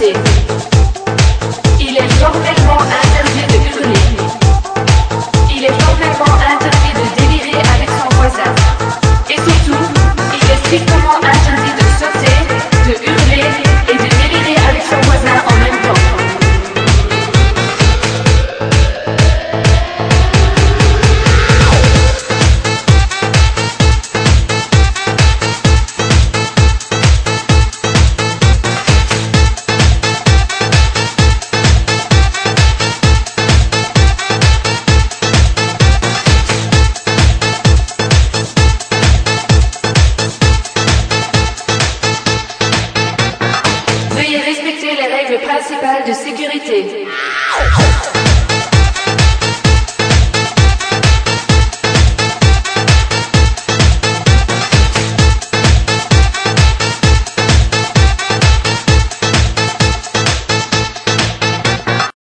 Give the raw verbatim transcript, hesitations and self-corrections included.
sauter. Il est formellement interdit de hurler. Il est formellement interdit de délirer avec son voisin. Et surtout, il est strictement interdit de sauter, de hurler et de délirer avec son voisin en même temps. Veuillez respecter les règles principales de sécurité.